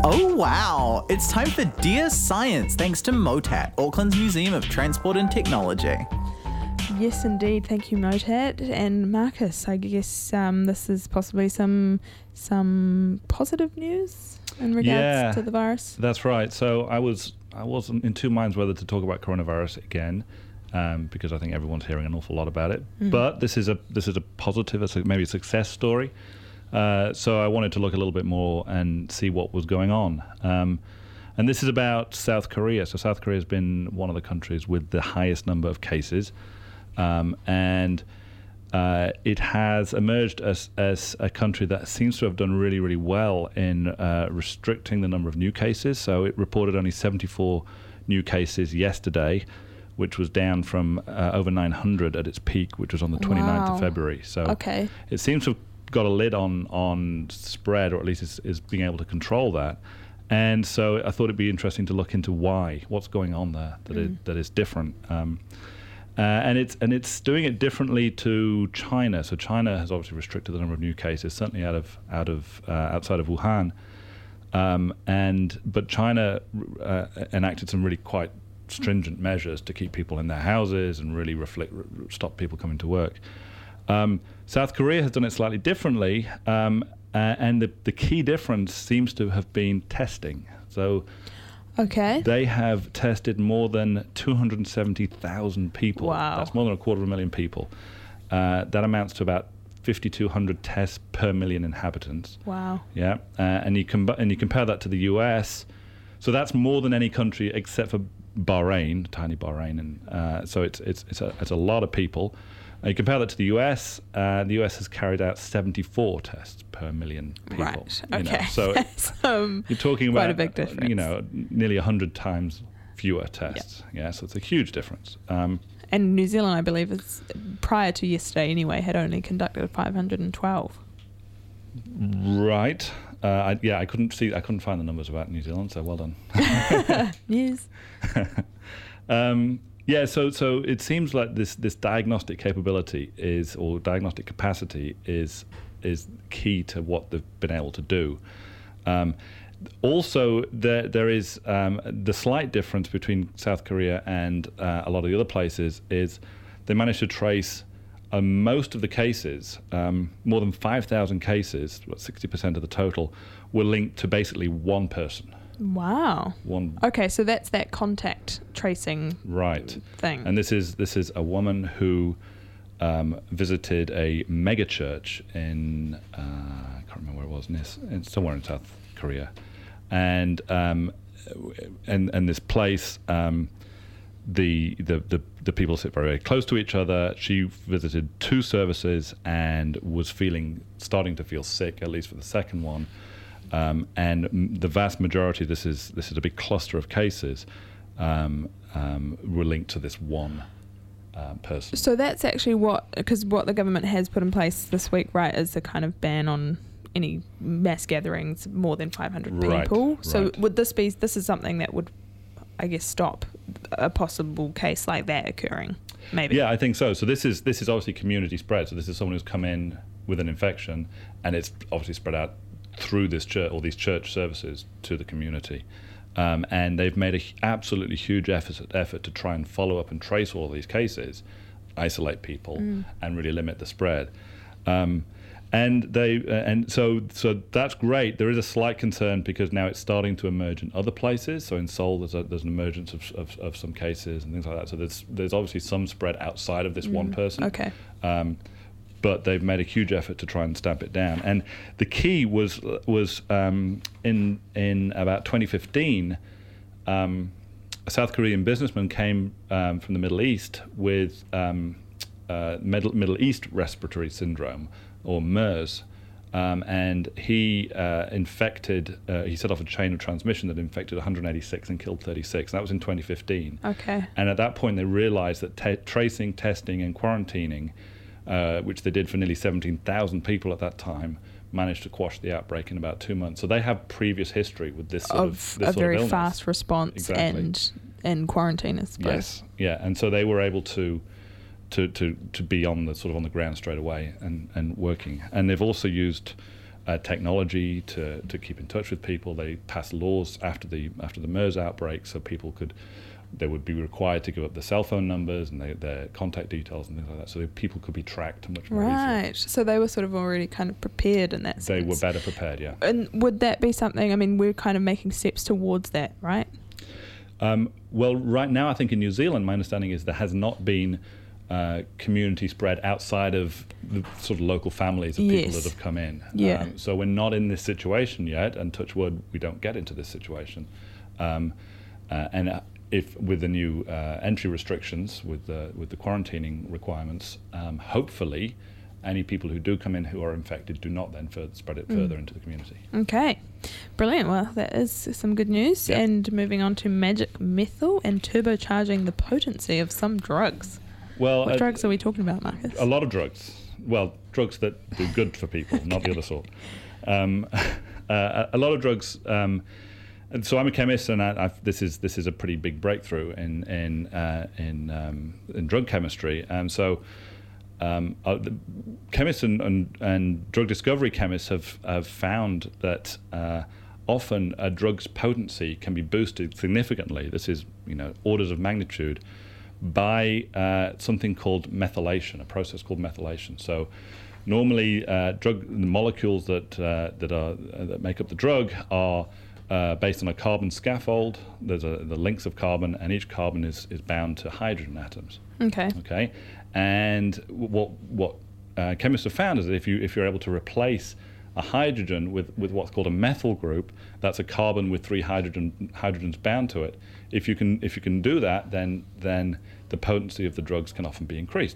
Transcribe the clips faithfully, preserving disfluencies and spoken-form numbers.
Oh wow! It's time for Dear Science, thanks to MOTAT, Auckland's Museum of Transport and Technology. Yes, indeed. Thank you, MOTAT. And Marcus, I guess um, this is possibly some some positive news in regards yeah, to the virus. That's right. So I was I wasn't in two minds whether to talk about coronavirus again, um, because I think everyone's hearing an awful lot about it. Mm. But this is a this is a positive, it's a, maybe a success story. Uh, so I wanted to look a little bit more and see what was going on. Um, and this is about South Korea. So South Korea has been one of the countries with the highest number of cases. Um, and uh, it has emerged as, as a country that seems to have done really, really well in uh, restricting the number of new cases. So it reported only seventy-four new cases yesterday, which was down from uh, over nine hundred at its peak, which was on the twenty-ninth Wow. of February. So Okay. it seems to have got a lid on, on spread, or at least is, is being able to control that. And so I thought it'd be interesting to look into why, what's going on there that, Mm. it, that is different. Um, Uh, and it's and it's doing it differently to China. So China has obviously restricted the number of new cases, certainly out of out of uh, outside of Wuhan. Um, and but China uh, enacted some really quite stringent measures to keep people in their houses and really reflect, stop people coming to work. Um, South Korea has done it slightly differently, um, uh, and the the key difference seems to have been testing. So. Okay. They have tested more than two hundred seventy thousand people. Wow. That's more than a quarter of a million people. Uh, that amounts to about fifty-two hundred tests per million inhabitants. Wow. Yeah, uh, and you com- and you compare that to the U S, so that's more than any country except for Bahrain, tiny Bahrain, and uh, so it's it's it's a, it's a lot of people. Uh, you compare that to the U S. Uh, the U S has carried out seventy-four tests per million people. Right. you Okay. know. So That's, um, you're talking about quite a big difference. you know, nearly a hundred times fewer tests. Yep. Yeah, so it's a huge difference. Um, and New Zealand, I believe, is prior to yesterday anyway, had only conducted five hundred twelve. right. Uh, I, yeah, I couldn't see. I couldn't find the numbers about New Zealand. So well done. News. um, Yeah, so so it seems like this, this diagnostic capability is, or diagnostic capacity is is key to what they've been able to do. Um, also, there there is um, the slight difference between South Korea and uh, a lot of the other places is they managed to trace uh, most of the cases, um, more than five thousand cases, about sixty percent of the total, were linked to basically one person. Wow. One. Okay, so that's that contact tracing Right. thing. And this is this is a woman who um, visited a mega church in uh, I can't remember where it was, near, in, somewhere in South Korea, and um, and and this place, um, the, the the the people sit very, very close to each other. She visited two services and was feeling starting to feel sick, at least for the second one. Um, and m- the vast majority, this is this is a big cluster of cases, um, um, were linked to this one uh, person. So that's actually what, because what the government has put in place this week, right, is the kind of ban on any mass gatherings more than five hundred Right, people. So right. would this be, this is something that would, I guess, stop a possible case like that occurring, maybe? Yeah, I think so. So this is this is obviously community spread. So this is someone who's come in with an infection, and it's obviously spread out through this church or these church services to the community. Um, and they've made an absolutely huge effort, effort to try and follow up and trace all these cases, isolate people, mm. and really limit the spread. Um, and they uh, and so so that's great. There is a slight concern because now it's starting to emerge in other places. So in Seoul, there's a, there's an emergence of, of of some cases and things like that. So there's there's obviously some spread outside of this mm. one person. Okay. Um, but they've made a huge effort to try and stamp it down. And the key was was um, in in about twenty fifteen, um, a South Korean businessman came um, from the Middle East with um, uh, Middle, Middle East respiratory syndrome, or MERS, um, and he uh, infected, uh, he set off a chain of transmission that infected one hundred eighty-six and killed thirty-six. And that was in twenty fifteen. Okay. And at that point, they realized that te- tracing, testing, and quarantining, Uh, which they did for nearly seventeen thousand people at that time, managed to quash the outbreak in about two months. So they have previous history with this sort of, Of this a sort very of illness. fast response Exactly. and and quarantine, I suppose. Yes, yeah, and so they were able to to to to be on the sort of on the ground straight away and and working. And they've also used uh, technology to, to keep in touch with people. They passed laws after the after the MERS outbreak, so people could they would be required to give up their cell phone numbers and they, their contact details and things like that, so that people could be tracked much more easily. Right. So they were sort of already kind of prepared in that sense. They were better prepared, yeah. And would that be something? I mean, we're kind of making steps towards that, right? Um, well, right now, I think in New Zealand, my understanding is there has not been uh, community spread outside of the sort of local families of people Yes. that have come in. Yeah. Um, so we're not in this situation yet, and touch wood, we don't get into this situation. Um, uh, and uh, if with the new uh, entry restrictions, with the with the quarantining requirements, um, hopefully, any people who do come in who are infected do not then further spread it further Mm. into the community. Okay. Brilliant. Well, that is some good news. Yeah. And moving on to magic methyl and turbocharging the potency of some drugs. Well, What uh, drugs are we talking about, Marcus? a lot of drugs. Well, drugs that do good for people, not the other sort. Um, uh, a lot of drugs. Um, and so I'm a chemist, and I, I've, this is this is a pretty big breakthrough in in uh, in, um, in drug chemistry. And so, um, uh, the chemists and, and and drug discovery chemists have have found that uh, often a drug's potency can be boosted significantly. This is, you know, orders of magnitude, by uh, something called methylation, a process called methylation. So normally uh, drug the molecules that uh, that are uh, that make up the drug are uh, based on a carbon scaffold. There's a, the links of carbon, and each carbon is, is bound to hydrogen atoms. Okay. Okay, and what what uh, chemists have found is that if you if you're able to replace a hydrogen with, with what's called a methyl group, that's a carbon with three hydrogen hydrogens bound to it. If you can if you can do that, then then the potency of the drugs can often be increased.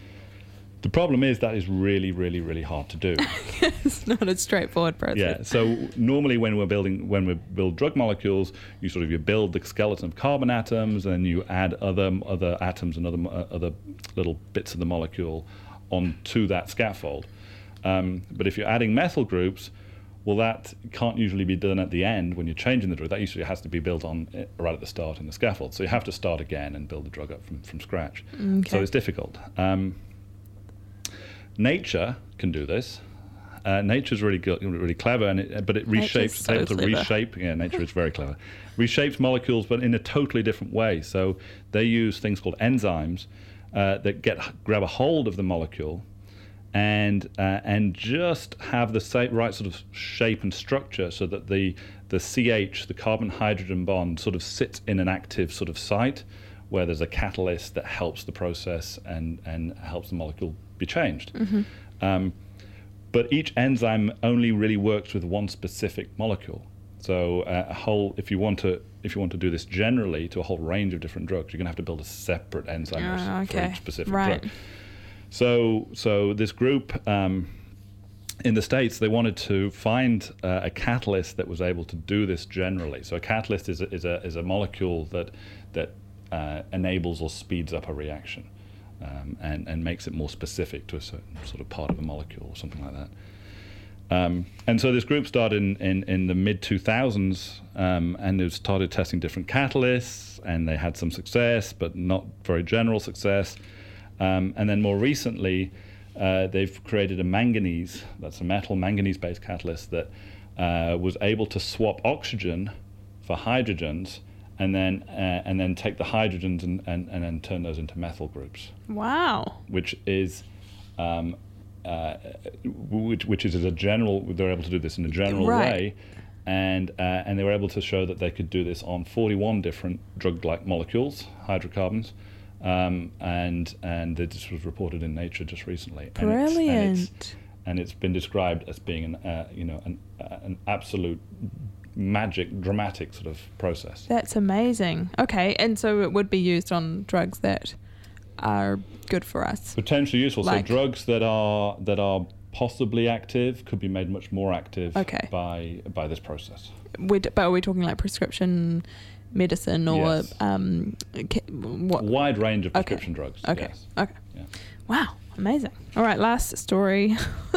The problem is that is really, really, really hard to do. It's not a straightforward process. Yeah. So normally, when we're building, when we build drug molecules, you sort of you build the skeleton of carbon atoms, and you add other other atoms and other uh, other little bits of the molecule onto that scaffold. Um, but if you're adding methyl groups, well, that can't usually be done at the end when you're changing the drug. That usually has to be built on uh, right at the start in the scaffold. So you have to start again and build the drug up from, from scratch. Okay. So it's difficult. Um, Nature can do this. Uh, nature's really good, really clever, and it, but it Nature's reshapes. so It's able to clever. reshape. Yeah, nature is very clever. Reshapes molecules, but in a totally different way. So they use things called enzymes uh, that get grab a hold of the molecule, and uh, and just have the same right sort of shape and structure, so that the the C H, the carbon hydrogen bond, sort of sits in an active sort of site where there's a catalyst that helps the process and and helps the molecule be changed. Mm-hmm. Um, but each enzyme only really works with one specific molecule. So uh, a whole, if you want to, if you want to do this generally to a whole range of different drugs, you're going to have to build a separate enzyme Ah, for okay. each specific Right. drug. So, so this group um, in the States, they wanted to find uh, a catalyst that was able to do this generally. So a catalyst is a, is a, is a molecule that that uh, enables or speeds up a reaction. Um, and, and makes it more specific to a certain sort of part of a molecule or something like that. Um, and so this group started in, in, in the mid two thousands, um, and they started testing different catalysts, and they had some success, but not very general success. Um, and then more recently, uh, they've created a manganese, that's a metal manganese-based catalyst that uh, was able to swap oxygen for hydrogens, and then uh, and then take the hydrogens and, and, and then turn those into methyl groups, Wow. which is um, uh, which, which is as a general, they're able to do this in a general Right. way, and uh, and they were able to show that they could do this on forty-one different drug-like molecules, hydrocarbons, um, and and this was reported in Nature just recently. And it's, and Brilliant. it's, and it's been described as being an uh, you know an uh, an absolute magic, dramatic sort of process. That's amazing. Okay, and so it would be used on drugs that are good for us. Potentially useful. Like- so drugs that are that are possibly active could be made much more active Okay. by by this process. We but are we talking like prescription medicine or Yes. um, ca- A what? wide range of Okay. prescription drugs. Okay. Yes. Okay. Yeah. Wow, amazing. All right, last story.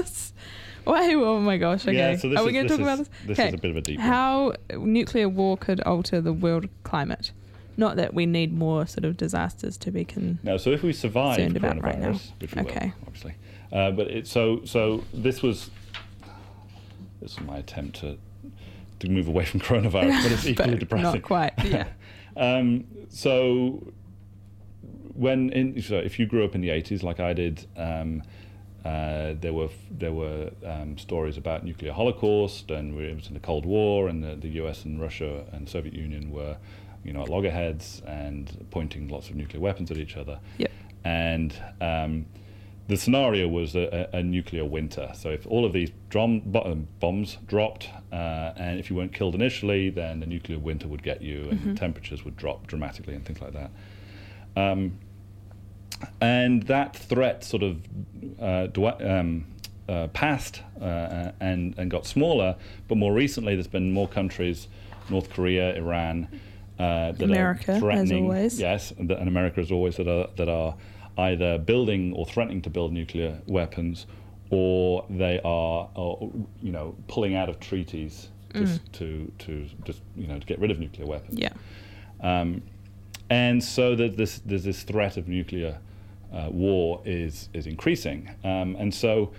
Why? Oh my gosh. Okay. Yeah, so this Are we is- going to this talk about is- this? this okay. is a bit of a deep one. How nuclear war could alter the world climate? Not that we need more sort of disasters to be con. No, so if we survive Concerned coronavirus, about right now. which we Okay. will, obviously, uh, but it, so so this was this is my attempt to to move away from coronavirus, but it's equally but depressing. Not quite, yeah. um, so when in so if you grew up in the eighties like I did, um, uh, there were there were um, stories about nuclear holocaust, and it was in the Cold War, and the, the U S and Russia and Soviet Union were, you know, at loggerheads and pointing lots of nuclear weapons at each other. Yep. And um, the scenario was a, a, a nuclear winter. So if all of these drum, bo- bombs dropped, uh, and if you weren't killed initially, then the nuclear winter would get you, and Mm-hmm. temperatures would drop dramatically and things like that. Um, and that threat sort of uh, dw- um, uh, passed uh, and, and got smaller, but more recently there's been more countries, North Korea, Iran, uh, that America, are as threatening, always. yes, and, and America as always, that are, that are either building or threatening to build nuclear weapons, or they are, or, you know, pulling out of treaties just Mm. to to just you know to get rid of nuclear weapons. Yeah. Um, and so that this there's this threat of nuclear uh, war is is increasing, um, and so.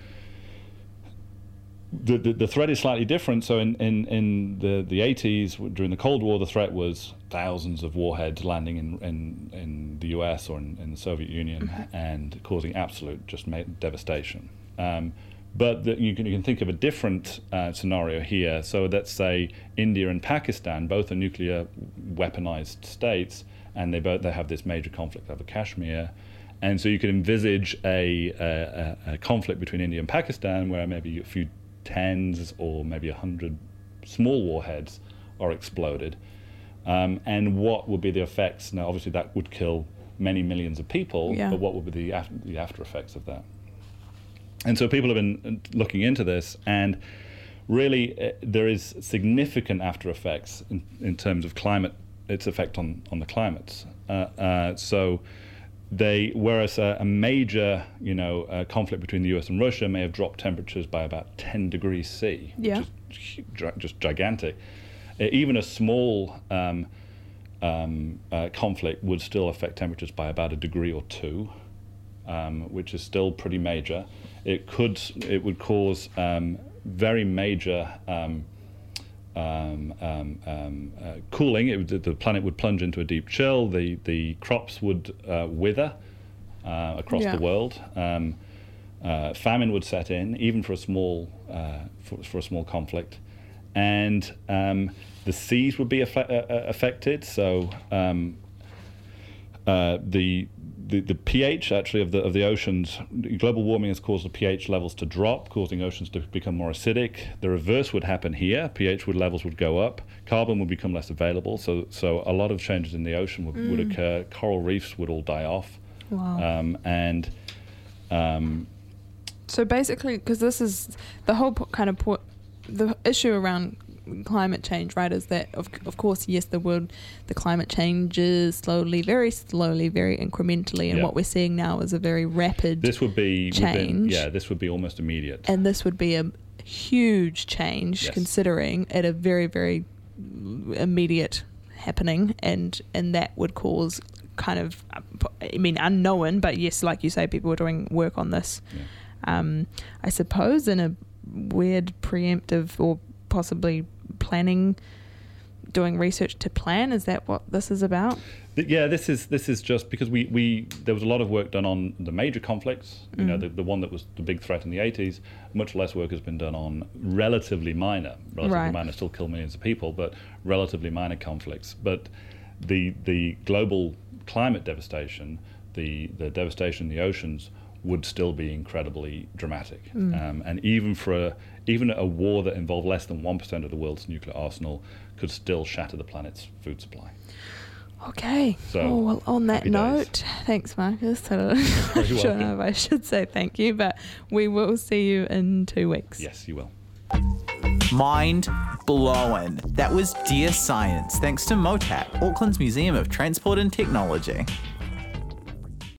The, the the threat is slightly different. So in, in, in the, the eighties, during the Cold War, the threat was thousands of warheads landing in, in, in the U S or in, in the Soviet Union mm-hmm. and causing absolute just ma- devastation. Um, but the, you can you can think of a different uh, scenario here. So let's say India and Pakistan, both are nuclear weaponized states, and they both they have this major conflict over Kashmir. And so you could envisage a, a, a conflict between India and Pakistan where maybe a few tens or maybe a hundred small warheads are exploded, um, and what would be the effects? Now, obviously, that would kill many millions of people, yeah. but what would be the after, the after effects of that? And so people have been looking into this, and really, uh, there is significant after effects in, in terms of climate, its effect on on the climates. Uh, uh, so. They, whereas a, a major, you know, uh, conflict between the U S and Russia may have dropped temperatures by about ten degrees C, yeah. which is hu- just gigantic. Uh, even a small um, um, uh, conflict would still affect temperatures by about a degree or two, um, which is still pretty major. It could, it would cause um, very major. Um, Um, um, um, uh, cooling. It would, the planet would plunge into a deep chill. The the crops would uh, wither uh, across yeah. the world. Um, uh, famine would set in, even for a small uh, for, for a small conflict, and um, the seas would be affe- uh, affected. So um, uh, the The, the pH actually of the of the oceans, global warming has caused the pH levels to drop, causing oceans to become more acidic. The reverse would happen here. pH would, levels would go up. Carbon would become less available. So so a lot of changes in the ocean would, mm. would occur. Coral reefs would all die off. Wow. Um, and um, so basically, because this is the whole po- kind of po- the issue around climate change, right, is that of of course yes the world the climate changes slowly, very slowly, very incrementally, and yeah. what we're seeing now is a very rapid this would be change. Within, yeah this would be almost immediate, and this would be a huge change yes. considering at a very very immediate happening, and and that would cause kind of I mean unknown, but yes, like you say, people are doing work on this. yeah. um I suppose in a weird preemptive or possibly planning, doing research to plan. Is that what this is about? Yeah, this is this is just because we, we there was a lot of work done on the major conflicts. You mm. know, the, the one that was the big threat in the eighties. Much less work has been done on relatively minor, relatively right. minor, still kill millions of people, but relatively minor conflicts. But the the global climate devastation, the the devastation in the oceans, would still be incredibly dramatic. Mm. Um, and even for a, even a war that involved less than one percent of the world's nuclear arsenal could still shatter the planet's food supply. Okay. So, oh, well, on that note, days. Thanks, Marcus. I don't sure know if I should say thank you, but we will see you in two weeks. Yes, you will. Mind blowing. That was Dear Science, thanks to MOTAT, Auckland's Museum of Transport and Technology.